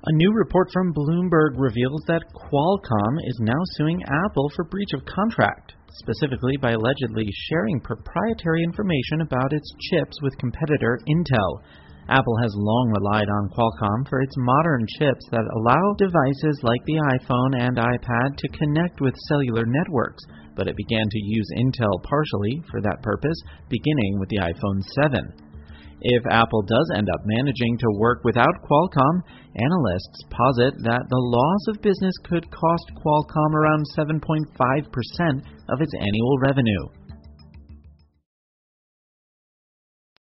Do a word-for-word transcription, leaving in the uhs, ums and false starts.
A new report from Bloomberg reveals that Qualcomm is now suing Apple for breach of contract, specifically by allegedly sharing proprietary information about its chips with competitor Intel. Apple has long relied on Qualcomm for its modern chips that allow devices like the iPhone and iPad to connect with cellular networks, but it began to use Intel partially for that purpose, beginning with the iPhone seven. If Apple does end up managing to work without Qualcomm, analysts posit that the loss of business could cost Qualcomm around seven point five percent of its annual revenue.